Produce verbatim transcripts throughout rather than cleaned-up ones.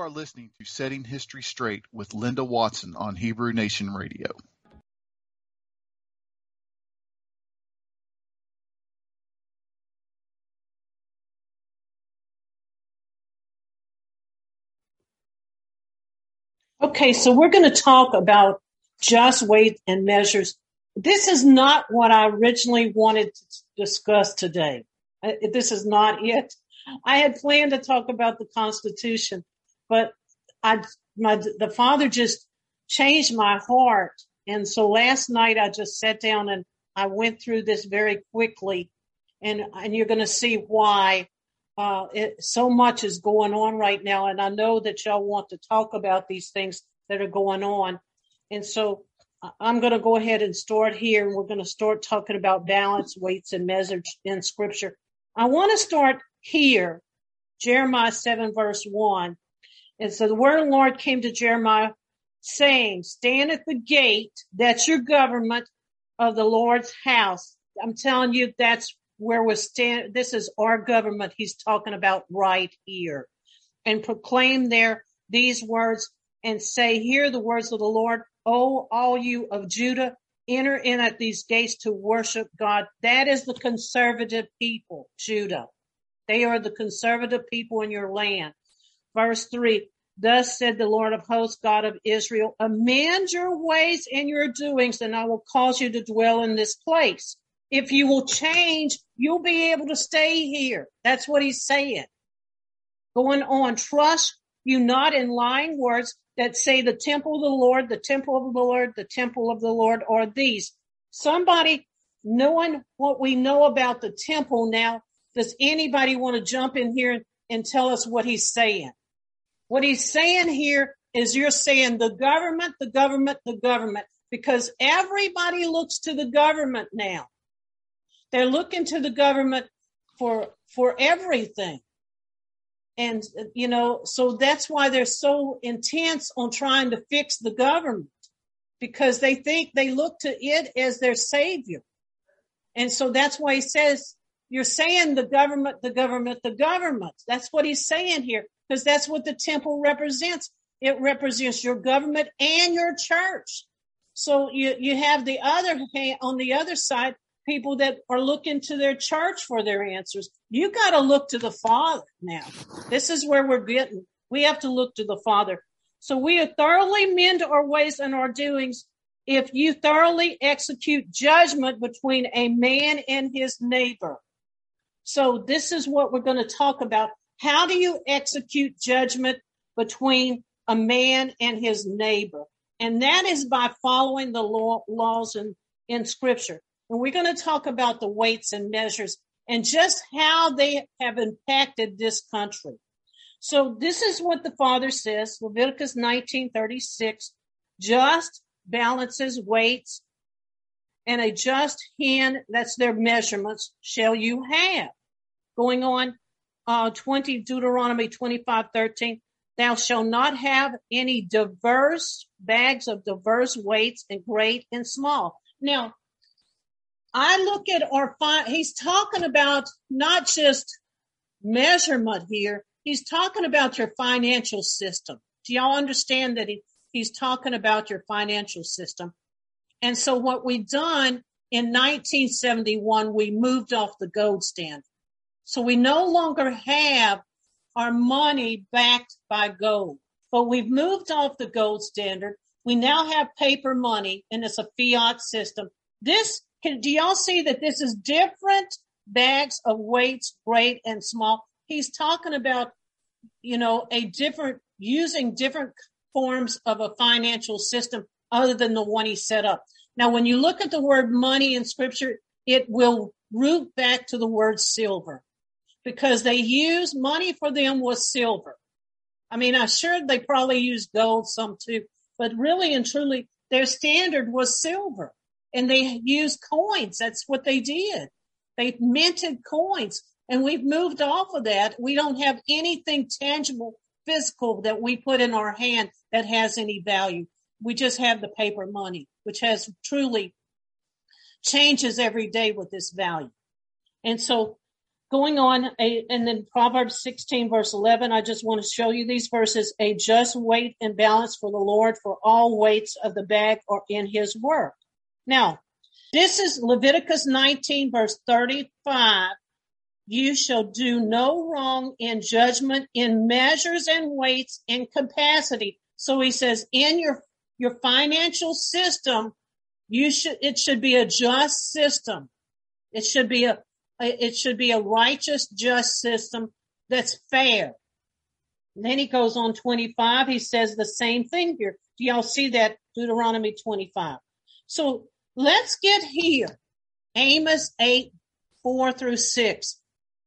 are listening to Setting History Straight with Linda Watson on Hebrew Nation Radio. Okay, so we're going to talk about just weight and measures. This is not what I originally wanted to discuss today. This is not it. I had planned to talk about the Constitution, but I, my, the Father just changed my heart. And so last night I just sat down and I went through this very quickly, and, and you're going to see why uh, it, so much is going on right now. And I know that y'all want to talk about these things that are going on. And so I'm going to go ahead and start here, and we're going to start talking about balance, weights, and measures in Scripture. I want to start here, Jeremiah seven, verse one. And so the word of the Lord came to Jeremiah, saying, stand at the gate, that's your government of the Lord's house. I'm telling you, that's where we're standing. This is our government he's talking about right here. And proclaim there these words and say, hear the words of the Lord, O all you of Judah, enter in at these gates to worship God. That is the conservative people, Judah. They are the conservative people in your land. Verse three, thus said the Lord of hosts, God of Israel, amend your ways and your doings, and I will cause you to dwell in this place. If you will change, you'll be able to stay here. That's what he's saying. Going on, trust you not in lying words that say the temple of the Lord, the temple of the Lord, the temple of the Lord are these. Somebody knowing what we know about the temple now, does anybody want to jump in here and, and tell us what he's saying? What he's saying here is you're saying the government, the government, the government, because everybody looks to the government now. They're looking to the government for, for everything. And, you know, so that's why they're so intense on trying to fix the government, because they think they look to it as their savior. And so that's why he says, you're saying the government, the government, the government. That's what he's saying here, because that's what the temple represents. It represents your government and your church. So you, you have the other, on the other side, people that are looking to their church for their answers. You got to look to the Father now. This is where we're getting. We have to look to the Father. So we are thoroughly mend our ways and our doings if you thoroughly execute judgment between a man and his neighbor. So this is what we're going to talk about. How do you execute judgment between a man and his neighbor? And that is by following the law, laws in, in Scripture. And we're going to talk about the weights and measures and just how they have impacted this country. So this is what the Father says, Leviticus nineteen thirty-six, just balances, weights, and a just hand, that's their measurements, shall you have. Going on, uh, twenty, Deuteronomy twenty-five thirteen, thou shalt not have any diverse bags of diverse weights and great and small. Now, I look at our, fi- he's talking about not just measurement here. He's talking about your financial system. Do y'all understand that he, he's talking about your financial system? And so what we've done in nineteen seventy-one, we moved off the gold standard. So we no longer have our money backed by gold, but we've moved off the gold standard. We now have paper money, and it's a fiat system. This Can, do y'all see that this is different bags of weights, great and small? He's talking about, you know, a different, using different forms of a financial system other than the one he set up. Now, when you look at the word money in Scripture, it will root back to the word silver, because they use money for them was silver. I mean, I'm sure they probably used gold some too, but really and truly their standard was silver. And they used coins. That's what they did. They minted coins. And we've moved off of that. We don't have anything tangible, physical that we put in our hand that has any value. We just have the paper money, which has truly changes every day with this value. And so going on, a, and then Proverbs sixteen, verse eleven, I just want to show you these verses. A just weight and balance for the Lord, for all weights of the bag are in his work. Now, this is Leviticus nineteen, verse thirty-five. You shall do no wrong in judgment, in measures and weights, in capacity. So he says, in your, your financial system, you should, it should be a just system. It should be a, it should be a righteous, just system that's fair. And then he goes on twenty-five. He says the same thing here. Do y'all see that? Deuteronomy twenty-five. So let's get here. Amos eight, four through six.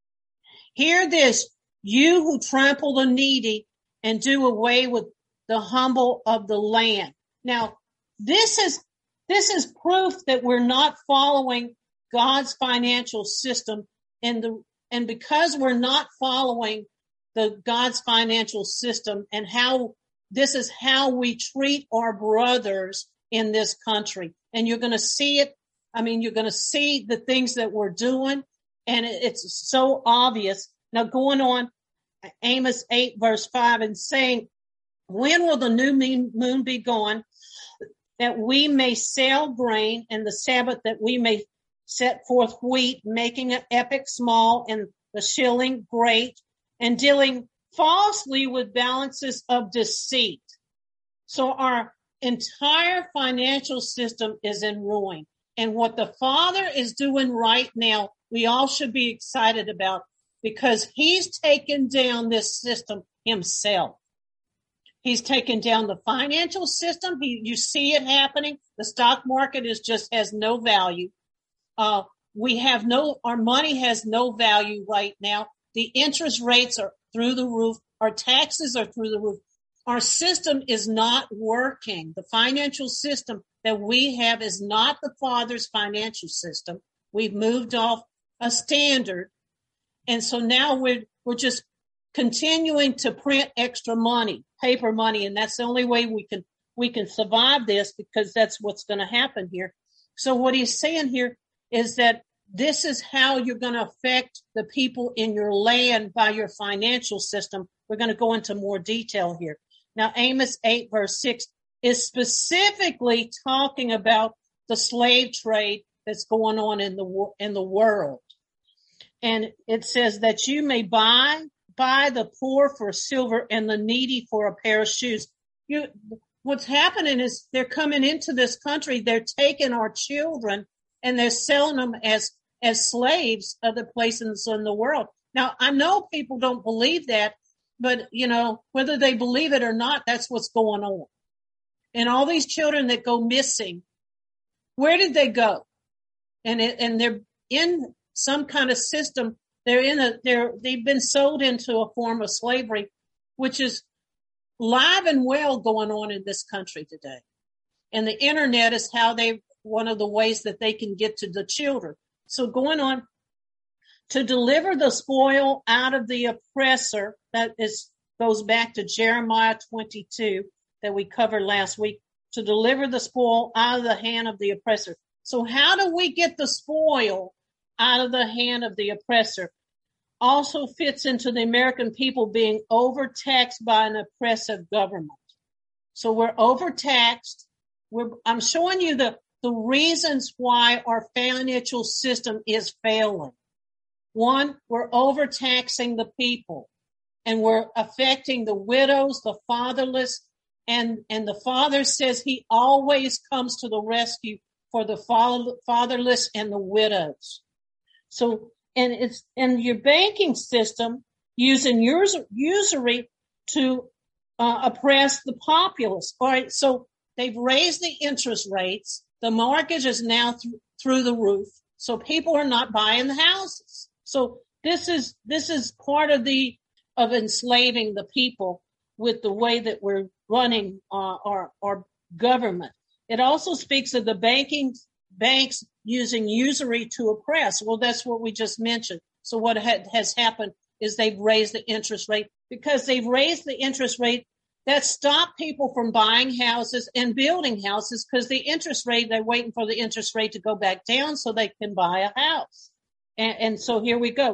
Hear this, you who trample the needy and do away with the humble of the land. Now, this is, this is proof that we're not following God's financial system, and the, and because we're not following the God's financial system and how this is how we treat our brothers in this country. And you're going to see it. I mean, you're going to see the things that we're doing, and it's so obvious. Now going on, Amos eight verse five, and saying, when will the new moon be gone, that we may sell grain, and the Sabbath that we may set forth wheat, making an epic small and the shilling great, and dealing falsely with balances of deceit. So our entire financial system is in ruin. And what the Father is doing right now, we all should be excited about, because he's taken down this system himself. He's taken down the financial system. He, you see it happening. The stock market is just has no value. Uh, we have no, our money has no value right now. The interest rates are through the roof. Our taxes are through the roof. Our system is not working. The financial system that we have is not the Father's financial system. We've moved off a standard. And so now we're, we're just continuing to print extra money, paper money. And that's the only way we can, we can survive this, because that's what's going to happen here. So what he's saying here is that this is how you're going to affect the people in your land by your financial system. We're going to go into more detail here. Now, Amos eight verse six is specifically talking about the slave trade that's going on in the, in the world. And it says that you may buy, buy the poor for silver and the needy for a pair of shoes. You, what's happening is they're coming into this country. They're taking our children and they're selling them as, as slaves other places in the world. Now, I know people don't believe that, but you know, whether they believe it or not, that's what's going on. And all these children that go missing, where did they go? And it, and they're in some kind of system. They're in a, they're, they've been sold into a form of slavery, which is live and well going on in this country today. And the internet is how they, one of the ways that they can get to the children. So going on to deliver the spoil out of the oppressor, that is, goes back to Jeremiah twenty-two that we covered last week, to deliver the spoil out of the hand of the oppressor. So how do we get the spoil out of the hand of the oppressor? Also fits into the American people being overtaxed by an oppressive government. So we're overtaxed. We're, I'm showing you the, the reasons why our financial system is failing. One, we're overtaxing the people, and we're affecting the widows, the fatherless, and, and the Father says he always comes to the rescue for the fatherless and the widows. So, and it's in your banking system using usury to uh, oppress the populace. All right. So they've raised the interest rates. The mortgage is now th- through the roof. So people are not buying the houses. So this is, this is part of the, of enslaving the people with the way that we're running uh, our, our government. It also speaks of the banking banks using usury to oppress. Well, that's what we just mentioned. So what ha- has happened is they've raised the interest rate. Because they've raised the interest rate, that stopped people from buying houses and building houses, because the interest rate, they're waiting for the interest rate to go back down so they can buy a house. And, and so here we go.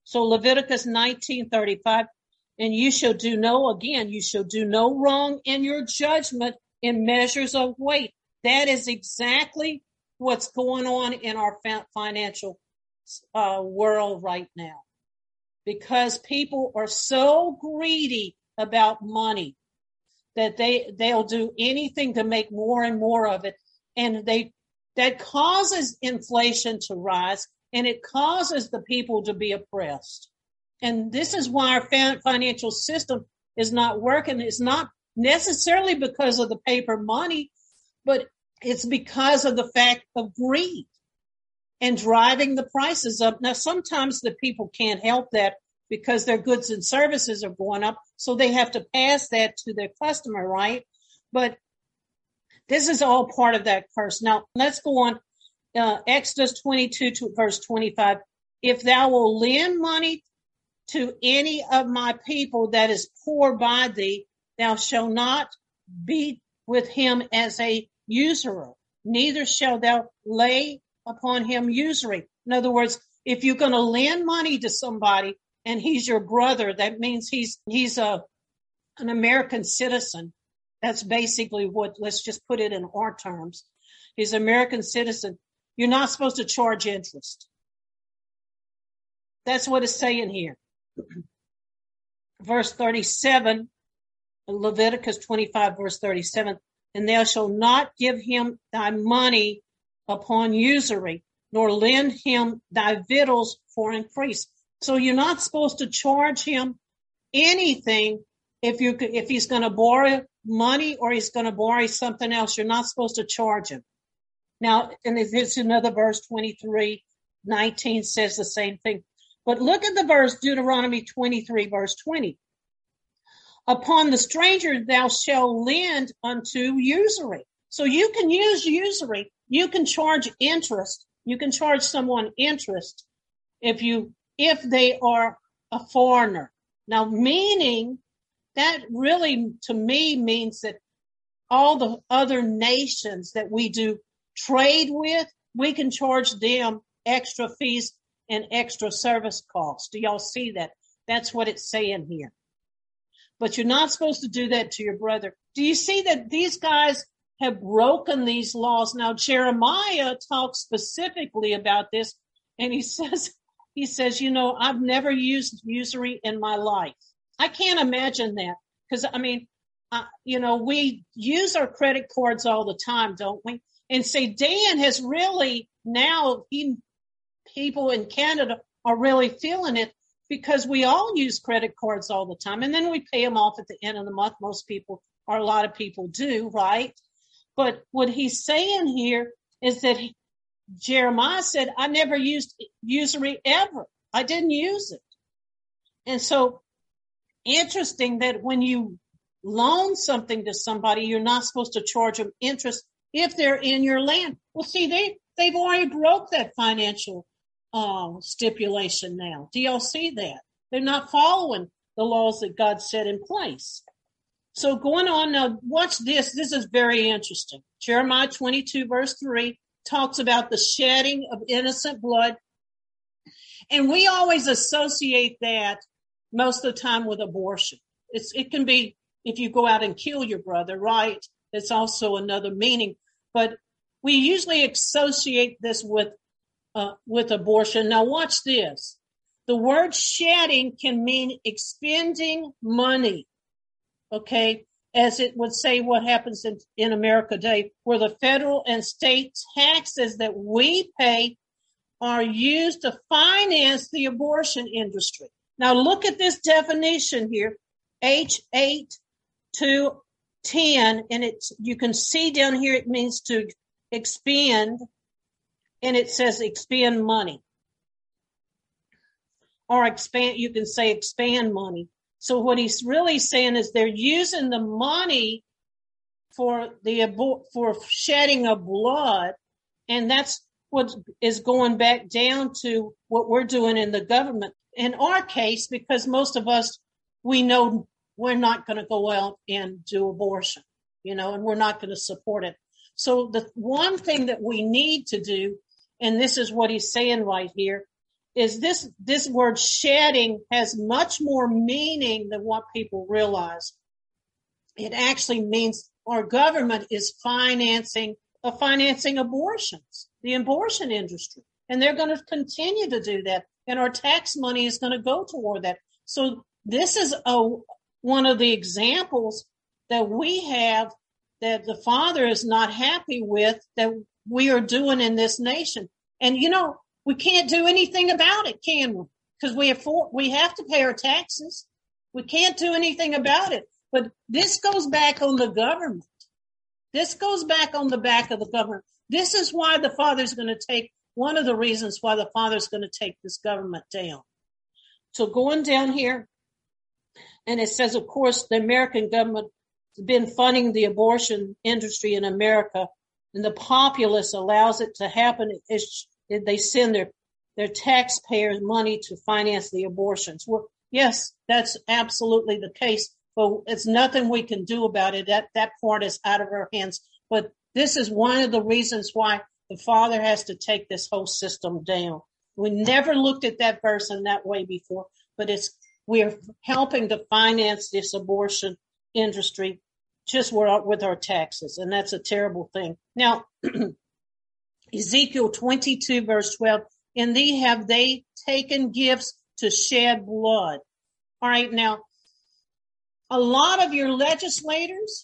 So Leviticus nineteen thirty-five, and you shall do no, again, you shall do no wrong in your judgment in measures of weight. That is exactly what's going on in our financial uh, world right now, because people are so greedy about money that they, they'll do anything to make more and more of it. And they, that causes inflation to rise, and it causes the people to be oppressed. And this is why our financial system is not working. It's not necessarily because of the paper money, but it's because of the fact of greed and driving the prices up. Now, sometimes the people can't help that because their goods and services are going up, so they have to pass that to their customer, right? But this is all part of that curse. Now, let's go on. Uh, Exodus twenty-two to verse twenty-five. If thou will lend money to any of my people that is poor by thee, thou shalt not be with him as a usurer, neither shalt thou lay upon him usury. In other words, if you're going to lend money to somebody and he's your brother, that means he's he's a an American citizen. That's basically what, let's just put it in our terms. He's an American citizen. You're not supposed to charge interest. That's what it's saying here. Verse thirty-seven, Leviticus twenty-five, verse thirty-seven, and thou shalt not give him thy money upon usury, nor lend him thy victuals for increase. So you're not supposed to charge him anything if you if he's going to borrow money or he's going to borrow something else. You're not supposed to charge him. Now, and there's another verse, twenty-three nineteen says the same thing. But look at the verse, Deuteronomy twenty-three, verse twenty. Upon the stranger thou shalt lend unto usury. So you can use usury. You can charge interest. You can charge someone interest if you if they are a foreigner. Now, meaning that really, to me, means that all the other nations that we do trade with, we can charge them extra fees and extra service costs. Do y'all see that? That's what it's saying here. But you're not supposed to do that to your brother. Do you see that these guys have broken these laws? Now, Jeremiah talks specifically about this, and he says, he says, you know, I've never used usury in my life. I can't imagine that because, I mean, uh, you know, we use our credit cards all the time, don't we? And say, Dan has really now, he, people in Canada are really feeling it because we all use credit cards all the time. And then we pay them off at the end of the month. Most people, or a lot of people do, right? But what he's saying here is that he, Jeremiah said, I never used usury ever. I didn't use it. And so interesting that when you loan something to somebody, you're not supposed to charge them interest if they're in your land. Well, see, they, they've already broke that financial uh, stipulation now. Do y'all see that? They're not following the laws that God set in place. So going on now, watch this. This is very interesting. Jeremiah twenty-two, verse three, talks about the shedding of innocent blood. And we always associate that most of the time with abortion. It's, it can be if you go out and kill your brother, right? It's also another meaning. But we usually associate this with uh, with abortion. Now watch this. The word shedding can mean expending money, okay? As it would say what happens in, in America today, where the federal and state taxes that we pay are used to finance the abortion industry. Now look at this definition here, H eight two ten, and it's, you can see down here it means to expend, and it says expend money. Or expand, you can say expand money. So what he's really saying is they're using the money for the for shedding of blood, and that's what is going back down to what we're doing in the government. In our case, because most of us, we know we're not going to go out and do abortion, you know, and we're not going to support it. So the one thing that we need to do, and this is what he's saying right here, is this, this word shedding has much more meaning than what people realize. It actually means our government is financing, uh, financing abortions, the abortion industry. And they're going to continue to do that. And our tax money is going to go toward that. So this is a, one of the examples that we have that the Father is not happy with that we are doing in this nation. And, you know, we can't do anything about it, can we? Because we have, we have to pay our taxes. We can't do anything about it. But this goes back on the government. This goes back on the back of the government. This is why the Father's going to take, one of the reasons why the Father's going to take this government down. So going down here, and it says, of course, the American government has been funding the abortion industry in America, and the populace allows it to happen. It's, they send their, their taxpayers money to finance the abortions. Well, yes, that's absolutely the case. But it's nothing we can do about it. That that part is out of our hands. But this is one of the reasons why the Father has to take this whole system down. We never looked at that verse in that way before, but it's we're helping to finance this abortion industry just with our taxes, and that's a terrible thing. Now, Ezekiel twenty-two, verse twelve, and thee have they taken gifts to shed blood. All right, now, a lot of your legislators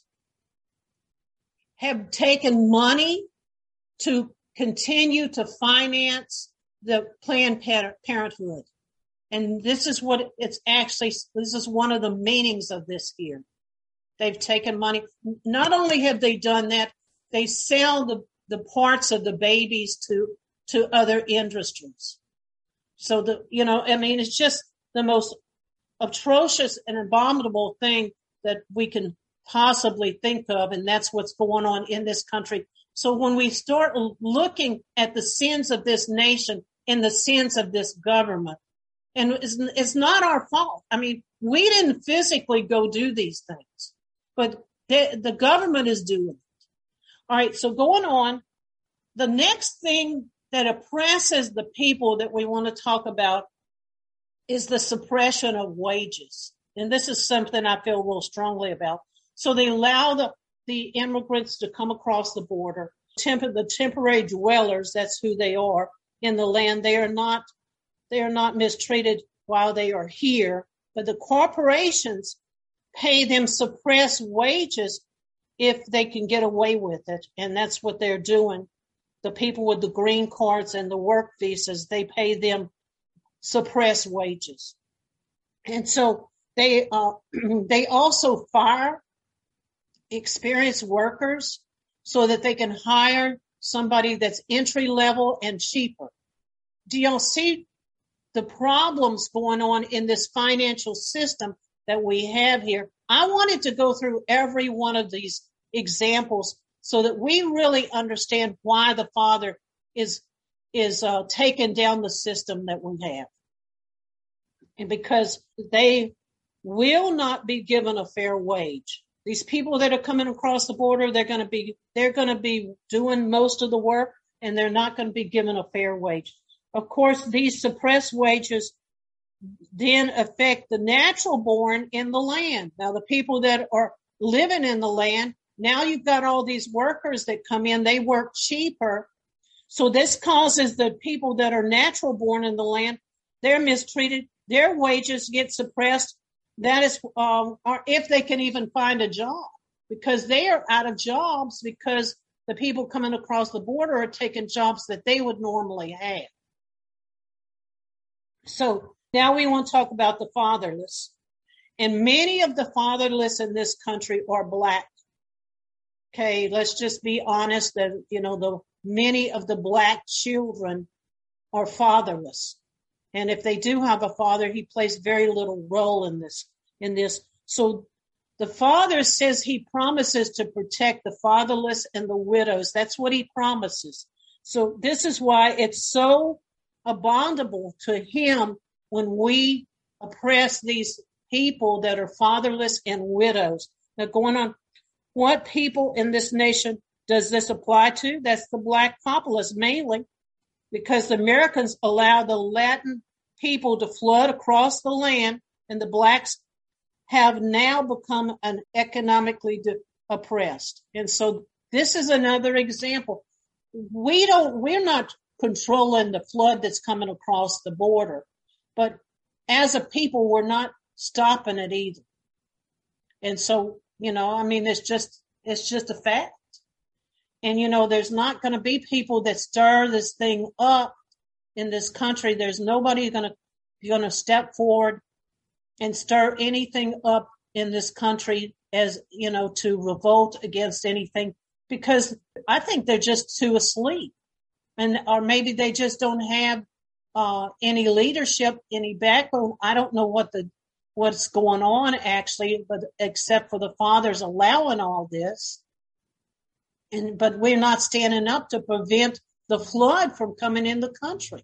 have taken money to continue to finance the Planned Parenthood. And this is what it's actually, this is one of the meanings of this here. They've taken money. Not only have they done that, they sell the, the parts of the babies to, to other industries. So the, you know, I mean, it's just the most atrocious and abominable thing that we can possibly think of. And that's what's going on in this country. So when we start looking at the sins of this nation and the sins of this government, and it's, it's not our fault. I mean, we didn't physically go do these things, but the, the government is doing it. All right. So going on, the next thing that oppresses the people that we want to talk about is the suppression of wages. And this is something I feel real strongly about. So they allow the, the immigrants to come across the border. Temp- the temporary dwellers, that's who they are in the land. They are not, they are not mistreated while they are here, but the corporations pay them suppressed wages if they can get away with it. And that's what they're doing. The people with the green cards and the work visas, they pay them suppress wages. And so they uh, they also fire experienced workers so that they can hire somebody that's entry level and cheaper. Do y'all see the problems going on in this financial system that we have here? I wanted to go through every one of these examples so that we really understand why the Father is is uh, taking down the system that we have. And because they will not be given a fair wage. These people that are coming across the border, they're going to be, they're going to be doing most of the work, and they're not going to be given a fair wage. Of course, these suppressed wages then affect the natural born in the land. Now, the people that are living in the land, now you've got all these workers that come in, they work cheaper. So this causes the people that are natural born in the land, they're mistreated. Their wages get suppressed. That is, um, or if they can even find a job, because they are out of jobs because the people coming across the border are taking jobs that they would normally have. So now we want to talk about the fatherless. And many of the fatherless in this country are Black. Okay, let's just be honest that, you know, the many of the Black children are fatherless. And if they do have a father, he plays very little role in this, in this. So the Father says he promises to protect the fatherless and the widows. That's what he promises. So this is why it's so abominable to him when we oppress these people that are fatherless and widows. Now going on, what people in this nation does this apply to? That's the Black populace mainly. because the Americans allowed the Latin people to flood across the land, and the blacks have now become an economically de- oppressed. And so this is another example. We don't, we're not controlling the flood that's coming across the border, but as a people, we're not stopping it either. And so, you know, I mean, it's just, it's just a fact. And, you know, there's not going to be people that stir this thing up in this country. There's nobody going to, going to step forward and stir anything up in this country as, you know, to revolt against anything, because I think they're just too asleep. And, or maybe they just don't have uh, any leadership, any backbone. I don't know what the, what's going on actually, but except for the fathers allowing all this. And, but we're not standing up to prevent the flood from coming in the country.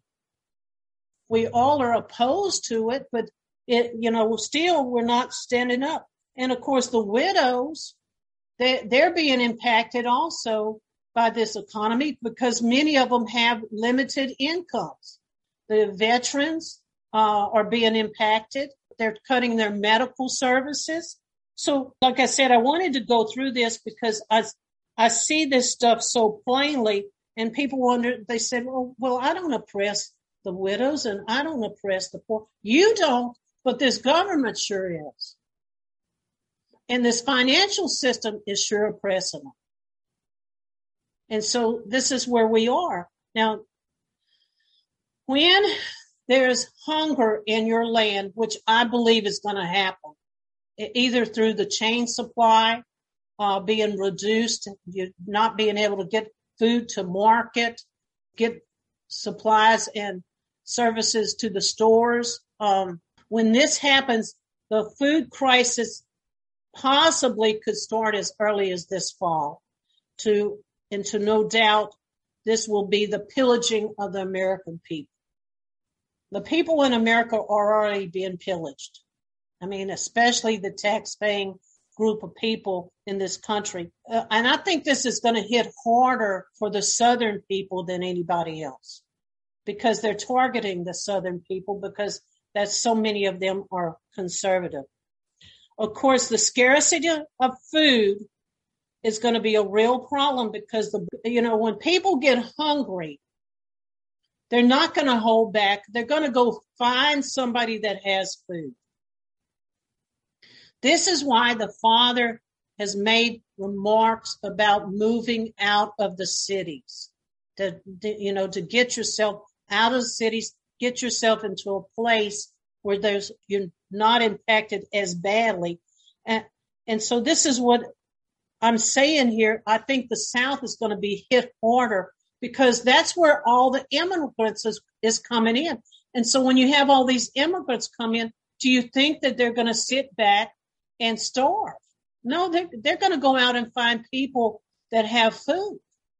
We all are opposed to it, but it, you know, still we're not standing up. And of course, the widows, they, they're being impacted also by this economy because many of them have limited incomes. The veterans uh, are being impacted. They're cutting their medical services. So, like I said, I wanted to go through this because I, I see this stuff so plainly, and people wonder, they said, well, well, I don't oppress the widows and I don't oppress the poor. You don't, but this government sure is. And this financial system is sure oppressing them. And so this is where we are. Now, when there's hunger in your land, which I believe is going to happen, either through the chain supply uh, being reduced, you not being able to get food to market, get supplies and services to the stores. Um, when this happens, the food crisis possibly could start as early as this fall. To and to no doubt, this will be the pillaging of the American people. The people in America are already being pillaged. I mean, especially the tax-paying group of people in this country. Uh, and I think this is going to hit harder for the Southern people than anybody else, because they're targeting the Southern people because that's so many of them are conservative. Of course, the scarcity of food is going to be a real problem because, the you know, when people get hungry, they're not going to hold back. They're going to go find somebody that has food. This is why the Father has made remarks about moving out of the cities, to, to you know, to get yourself out of the cities, get yourself into a place where there's you're not impacted as badly. And, and so this is what I'm saying here. I think the South is going to be hit harder because that's where all the immigrants is, is coming in. And so when you have all these immigrants come in, do you think that they're going to sit back and starve? No, they're, they're going to go out and find people that have food.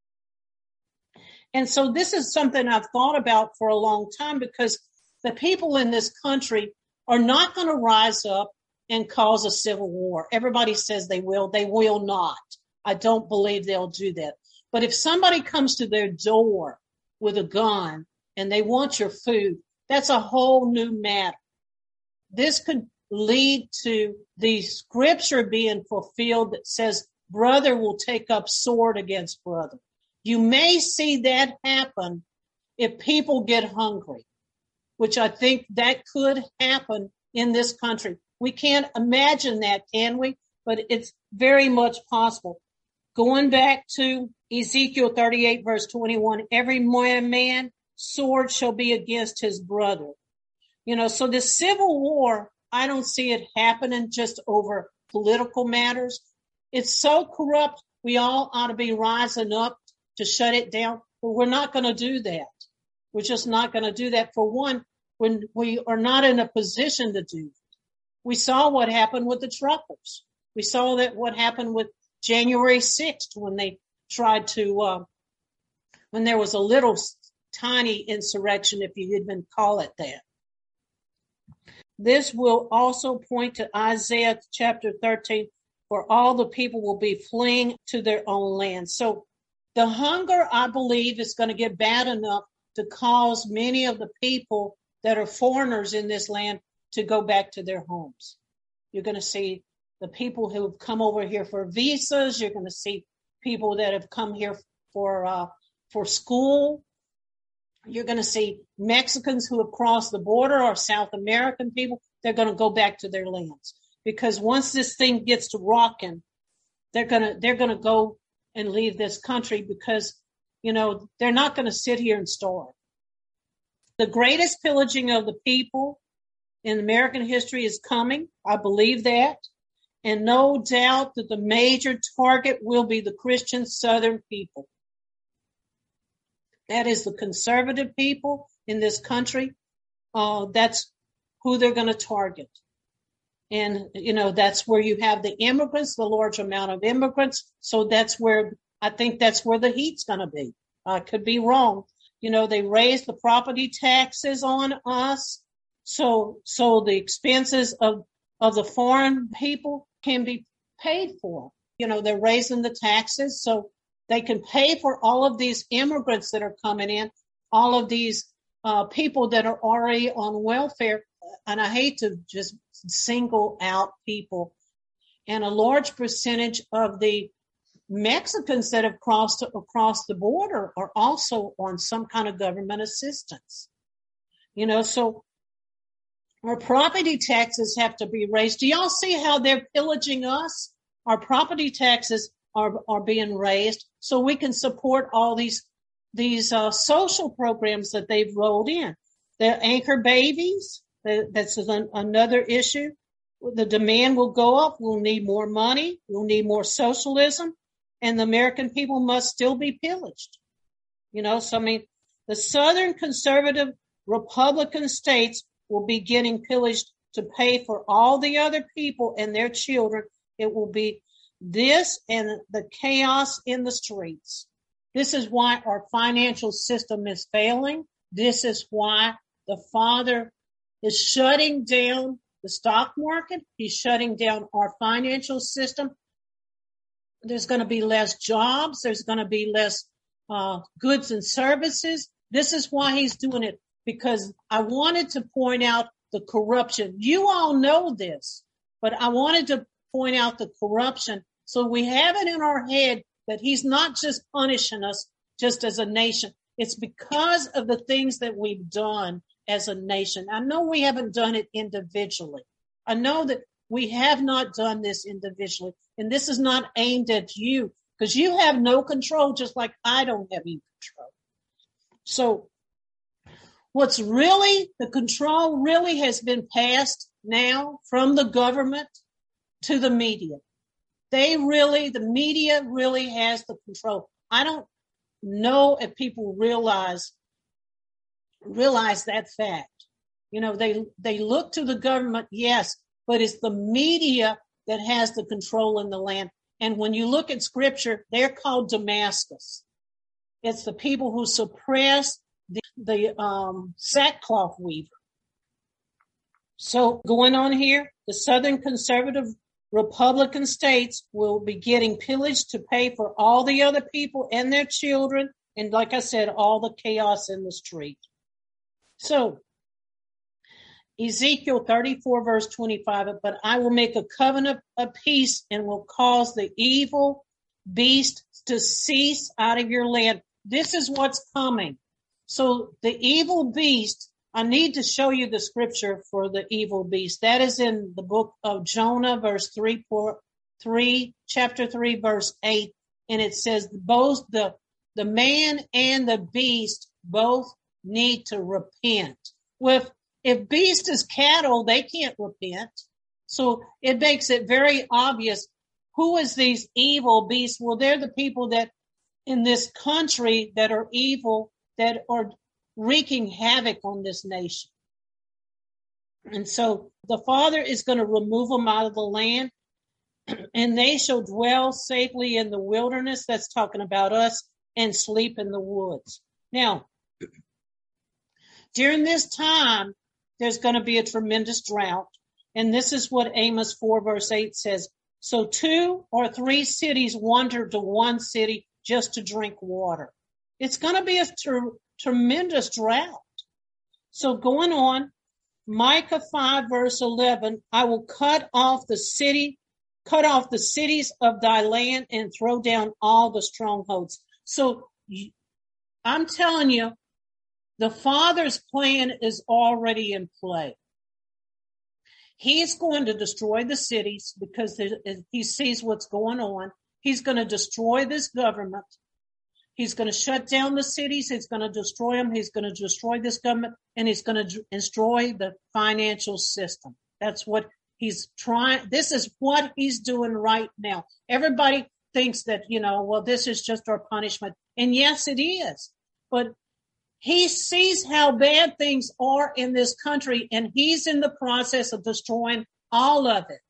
And so this is something I've thought about for a long time, because the people in this country are not going to rise up and cause a civil war. Everybody says they will. They will not. I don't believe they'll do that. But if somebody comes to their door with a gun and they want your food, that's a whole new matter. This could lead to the scripture being fulfilled that says, brother will take up sword against brother. You may see that happen if people get hungry, which I think that could happen in this country. We can't imagine that, can we? But it's very much possible. Going back to Ezekiel thirty-eight, verse twenty-one, every man sword shall be against his brother. You know, so the civil war, I don't see it happening just over political matters. It's so corrupt. We all ought to be rising up to shut it down, but we're not going to do that. We're just not going to do that. For one, when we are not in a position to do it. We saw what happened with the truckers. We saw that what happened with January sixth when they tried to, uh, when there was a little tiny insurrection, if you even call it that. This will also point to Isaiah chapter thirteen, where all the people will be fleeing to their own land. So the hunger, I believe, is going to get bad enough to cause many of the people that are foreigners in this land to go back to their homes. You're going to see the people who have come over here for visas. You're going to see people that have come here for uh, for school. You're going to see Mexicans who have crossed the border, or South American people. They're going to go back to their lands, because once this thing gets to rocking, they're going to they're going to go and leave this country, because, you know, they're not going to sit here and starve. The greatest pillaging of the people in American history is coming. I believe that. And no doubt that the major target will be the Christian Southern people. That is the conservative people in this country. Uh, that's who they're going to target. And, you know, that's where you have the immigrants, the large amount of immigrants. So that's where, I think that's where the heat's going to be. I could be wrong. You know, they raised the property taxes on us. So, so the expenses of, of the foreign people can be paid for. You know, they're raising the taxes so they can pay for all of these immigrants that are coming in, all of these uh, people that are already on welfare. And I hate to just single out people. And a large percentage of the Mexicans that have crossed across the border are also on some kind of government assistance. You know, so our property taxes have to be raised. Do y'all see how they're pillaging us? Our property taxes are, are being raised so we can support all these, these uh, social programs that they've rolled in. The anchor babies, that's an, another issue. The demand will go up. We'll need more money. We'll need more socialism. And the American people must still be pillaged. You know, so I mean, the Southern conservative Republican states will be getting pillaged to pay for all the other people and their children. It will be this and the chaos in the streets. This is why our financial system is failing. This is why the Father is shutting down the stock market. He's shutting down our financial system. There's going to be less jobs. There's going to be less uh, goods and services. This is why he's doing it, because I wanted to point out the corruption. You all know this, but I wanted to point out the corruption so we have it in our head that he's not just punishing us just as a nation. It's because of the things that we've done as a nation. I know we haven't done it individually. I know that we have not done this individually. And this is not aimed at you, because you have no control, just like I don't have any control. So what's really, the control really has been passed now from the government to the media. They really, the media really has the control. I don't know if people realize, realize that fact. You know, they, they look to the government, yes, but it's the media that has the control in the land. And when you look at scripture, they're called Damascus. It's the people who suppress the, the um, sackcloth weaver. So going on here, the Southern conservative Republican states will be getting pillaged to pay for all the other people and their children. And like I said, all the chaos in the street. So Ezekiel thirty-four, verse twenty-five, but I will make a covenant of peace and will cause the evil beast to cease out of your land. This is what's coming. So the evil beast, I need to show you the scripture for the evil beast. That is in the book of Jonah, verse three, four, three, chapter three, verse eight. And it says both the, the man and the beast both need to repent. With If beast is cattle, they can't repent. So it makes it very obvious who is these evil beasts. Well, they're the people that in this country that are evil, that are wreaking havoc on this nation. And so the Father is going to remove them out of the land, and they shall dwell safely in the wilderness. That's talking about us, and sleep in the woods. Now, during this time, there's going to be a tremendous drought. And this is what Amos four verse eight says. So two or three cities wander to one city just to drink water. It's going to be a ter- tremendous drought. So going on, Micah five verse eleven, I will cut off the city, cut off the cities of thy land and throw down all the strongholds. So I'm telling you, the Father's plan is already in play. He's going to destroy the cities because he sees what's going on. He's going to destroy this government. He's going to shut down the cities. He's going to destroy them. He's going to destroy this government, and he's going to destroy the financial system. That's what he's trying. This is what he's doing right now. Everybody thinks that, you know, well, this is just our punishment. And yes, it is. But he sees how bad things are in this country, and he's in the process of destroying all of it.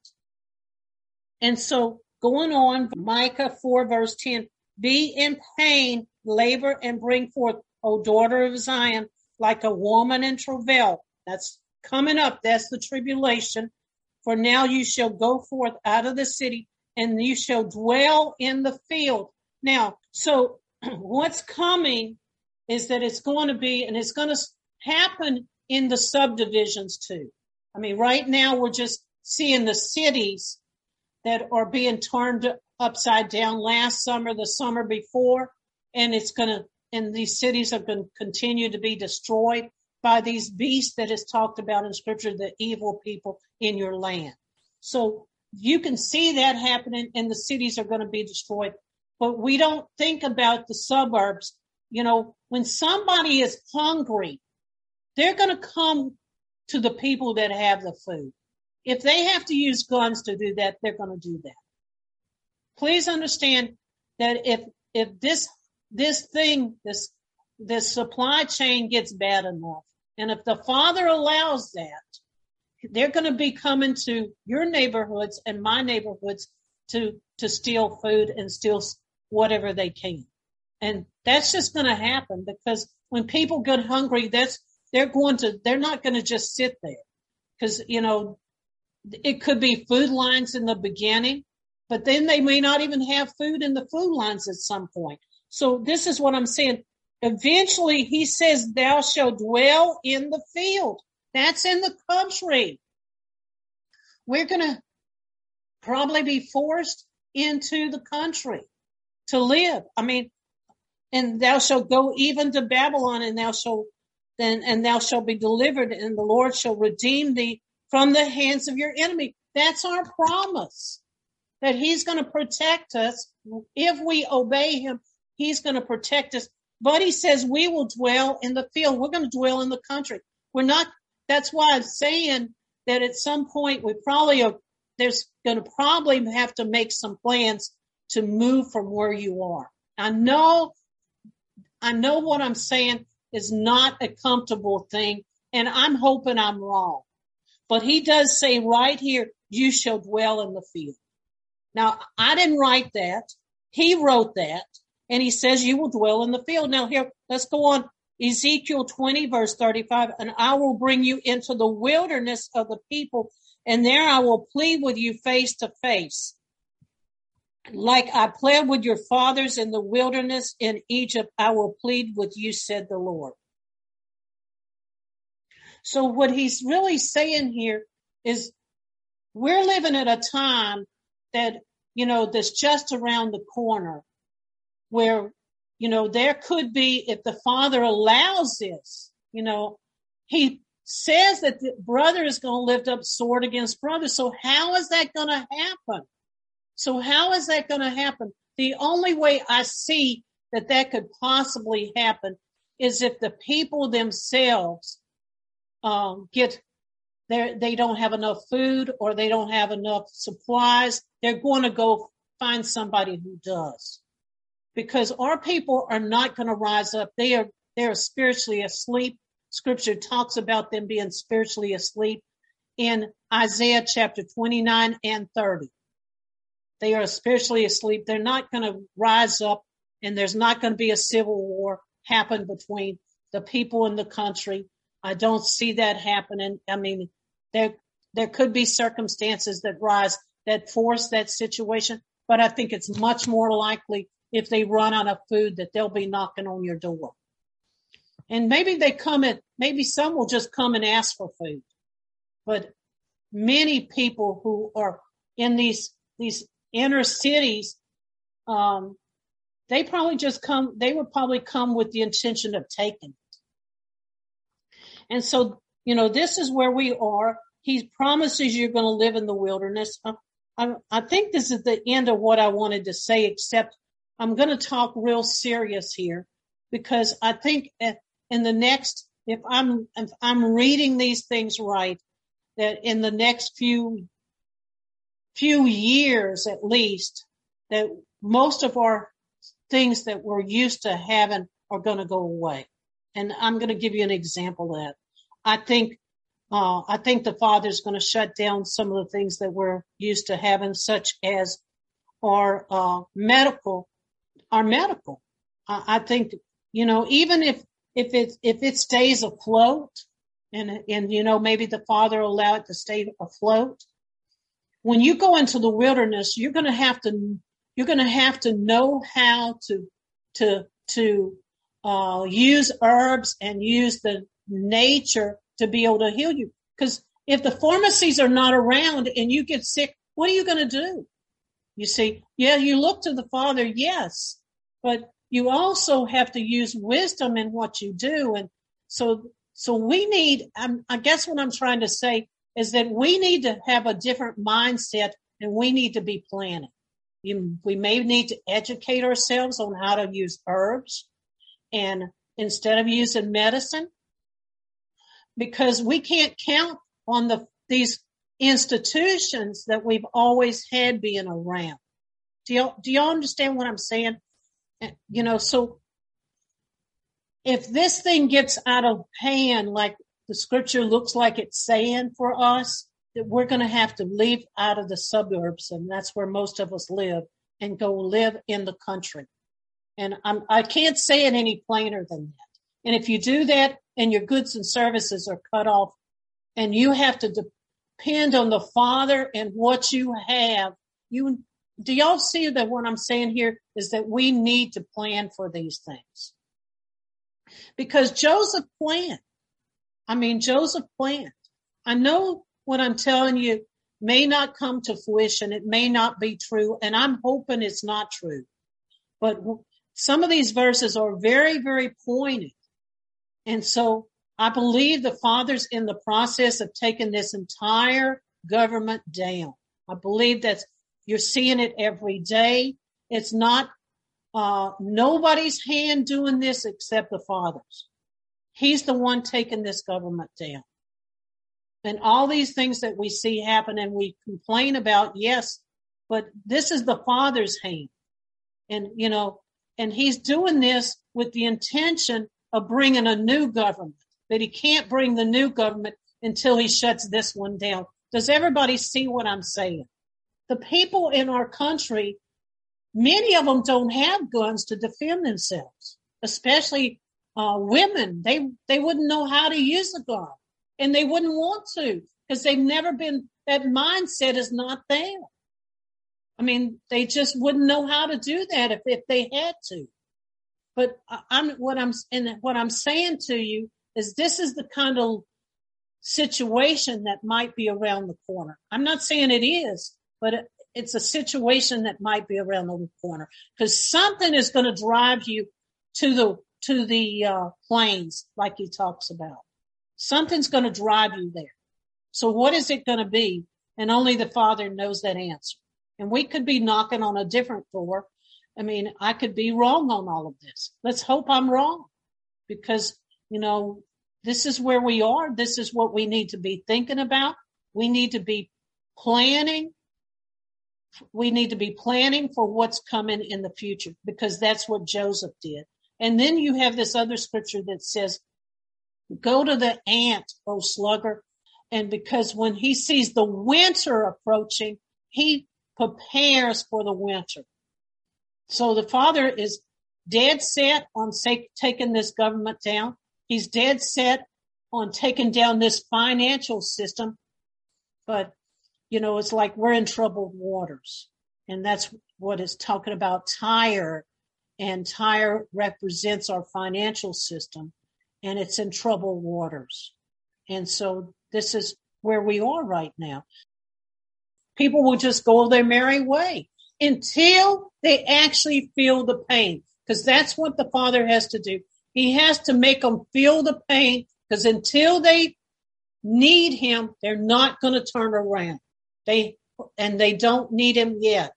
And so going on, Micah four verse ten, be in pain, labor, and bring forth, O daughter of Zion, like a woman in travail. That's coming up. That's the tribulation. For now you shall go forth out of the city, and you shall dwell in the field. Now, so what's coming is that it's going to be, and it's going to happen in the subdivisions too. I mean, right now we're just seeing the cities that are being turned upside down last summer, the summer before, and it's going to, and these cities are going to continue to be destroyed by these beasts that is talked about in scripture, the evil people in your land. So you can see that happening, and the cities are going to be destroyed, but we don't think about the suburbs. You know, when somebody is hungry, they're going to come to the people that have the food. If they have to use guns to do that, they're going to do that. Please understand that if, if this, this thing, this, this supply chain gets bad enough, and if the Father allows that, they're going to be coming to your neighborhoods and my neighborhoods to, to steal food and steal whatever they can. And that's just going to happen, because when people get hungry, that's, they're going to, they're not going to just sit there, because, you know, it could be food lines in the beginning, but then they may not even have food in the food lines at some point. So this is what I'm saying. Eventually he says, thou shalt dwell in the field. That's in the country. We're going to probably be forced into the country to live. I mean, and thou shalt go even to Babylon, and thou shalt then, and thou shalt be delivered, and the Lord shall redeem thee from the hands of your enemy. That's our promise, that he's going to protect us. If we obey him, he's going to protect us. But he says we will dwell in the field. We're going to dwell in the country. We're not, that's why I'm saying that at some point we probably are, there's going to probably have to make some plans to move from where you are. I know I know what I'm saying is not a comfortable thing, and I'm hoping I'm wrong. But he does say right here, you shall dwell in the field. Now, I didn't write that. He wrote that, and he says you will dwell in the field. Now, here, let's go on. Ezekiel twenty, verse thirty-five, and I will bring you into the wilderness of the people, and there I will plead with you face to face. Like I pled with your fathers in the wilderness in Egypt, I will plead with you, said the Lord. So what he's really saying here is we're living at a time that, you know, that's just around the corner where, you know, there could be, if the Father allows this, you know, he says that the brother is going to lift up sword against brother. So how is that going to happen? So how is that going to happen? The only way I see that that could possibly happen is if the people themselves um, get there, they don't have enough food or they don't have enough supplies. They're going to go find somebody who does, because our people are not going to rise up. They are they are spiritually asleep. Scripture talks about them being spiritually asleep in Isaiah chapter twenty-nine and thirty. They are spiritually asleep. They're not going to rise up, and there's not going to be a civil war happen between the people in the country. I don't see that happening. I mean, there there could be circumstances that rise that force that situation, but I think it's much more likely if they run out of food that they'll be knocking on your door. And maybe they come and maybe some will just come and ask for food. But many people who are in these, these inner cities, um, they probably just come, they would probably come with the intention of taking it. And so, you know, this is where we are. He promises you're going to live in the wilderness. I, I, I think this is the end of what I wanted to say, except I'm going to talk real serious here, because I think in the next, if I'm, if I'm reading these things right, that in the next few, few years at least, that most of our things that we're used to having are going to go away. And I'm going to give you an example of that. I think, uh, I think the Father's going to shut down some of the things that we're used to having, such as our, uh, medical, our medical. I, I think, you know, even if, if it, if it stays afloat and, and, you know, maybe the Father will allow it to stay afloat. When you go into the wilderness, you're going to have to, you're going to have to know how to, to, to, uh, use herbs and use the nature to be able to heal you. Because if the pharmacies are not around and you get sick, what are you going to do? You see, yeah, you look to the Father, yes, but you also have to use wisdom in what you do. And so, so we need, um, I guess what I'm trying to say is that we need to have a different mindset, and we need to be planning. You, we may need to educate ourselves on how to use herbs, and instead of using medicine, because we can't count on the these institutions that we've always had being around. Do you do you understand what I'm saying? You know, so if this thing gets out of hand, like the scripture looks like it's saying for us, that we're going to have to leave out of the suburbs, and that's where most of us live, and go live in the country. And I'm, I can't say it any plainer than that. And if you do that and your goods and services are cut off and you have to depend on the Father and what you have, you, do y'all see that what I'm saying here is that we need to plan for these things? Because Joseph planned. I mean, Joseph planned. I know what I'm telling you may not come to fruition. It may not be true. And I'm hoping it's not true. But some of these verses are very, very pointed. And so I believe the Father's in the process of taking this entire government down. I believe that you're seeing it every day. It's not uh nobody's hand doing this except the Father's. He's the one taking this government down. And all these things that we see happen and we complain about, yes, but this is the Father's hand. And, you know, and he's doing this with the intention of bringing a new government, that he can't bring the new government until he shuts this one down. Does everybody see what I'm saying? The people in our country, many of them don't have guns to defend themselves, especially uh, women. They, they wouldn't know how to use a gun, and they wouldn't want to, because they've never been, that mindset is not there. I mean, they just wouldn't know how to do that if, if they had to. But I'm, what I'm, and what I'm saying to you is this is the kind of situation that might be around the corner. I'm not saying it is, but it, it's a situation that might be around the corner, because something is going to drive you to the, to the, uh, plains, like he talks about. Something's going to drive you there. So what is it going to be? And only the Father knows that answer. And we could be knocking on a different door. I mean, I could be wrong on all of this. Let's hope I'm wrong, because, you know, this is where we are. This is what we need to be thinking about. We need to be planning. We need to be planning for what's coming in the future, because that's what Joseph did. And then you have this other scripture that says, go to the ant, O sluggard. And because when he sees the winter approaching, he prepares for the winter. So the Father is dead set on say, taking this government down. He's dead set on taking down this financial system. But, you know, it's like we're in troubled waters. And that's what it's talking about, Tyre. And Tyre represents our financial system. and it's in troubled waters. And so this is where we are right now. People will just go their merry way until they actually feel the pain, because that's what the Father has to do. He has to make them feel the pain, because until they need him, they're not going to turn around. They and they don't need him yet.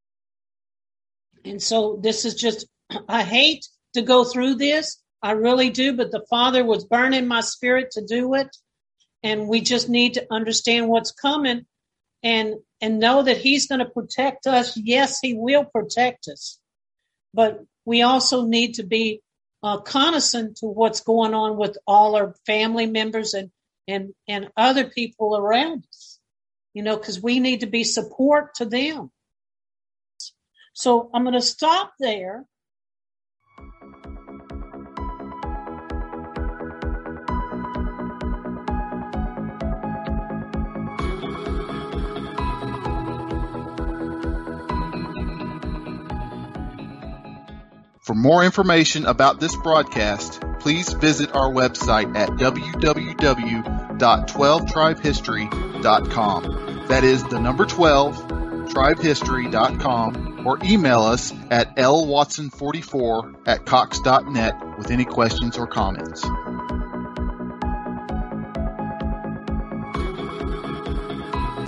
And so this is just, I hate to go through this. I really do, but the Father was burning my spirit to do it. And we just need to understand what's coming and, and know that he's going to protect us. Yes, he will protect us. But we also need to be uh, cognizant to what's going on with all our family members and, and, and other people around us, you know, because we need to be support to them. So I'm going to stop there. For more information about this broadcast, please visit our website at w w w dot twelve tribe history dot com. That is the number twelve, tribe history dot com, or email us at l watson forty-four at cox dot net with any questions or comments.